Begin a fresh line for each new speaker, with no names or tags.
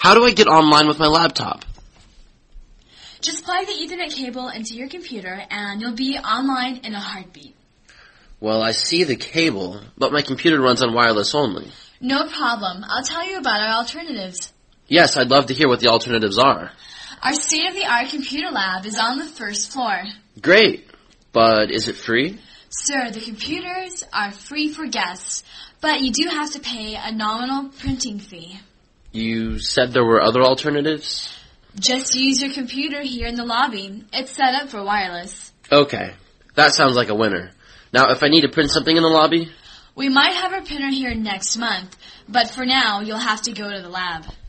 How do I get online with my laptop?
Just plug the Ethernet cable into your computer and you'll be online in a heartbeat.
Well, I see the cable, but my computer runs on wireless only.
No problem. I'll tell you about our alternatives.
Yes, I'd love to hear what the alternatives are.
Our state-of-the-art computer lab is on the first floor.
Great, but is it free?
Sir, the computers are free for guests, but you do have to pay a nominal printing fee.
You said there were other alternatives?
Just use your computer here in the lobby. It's set up for wireless.
Okay, that sounds like a winner. Now, if I need to print something in the lobby?
We might have our printer here next month, but for now, you'll have to go to the lab.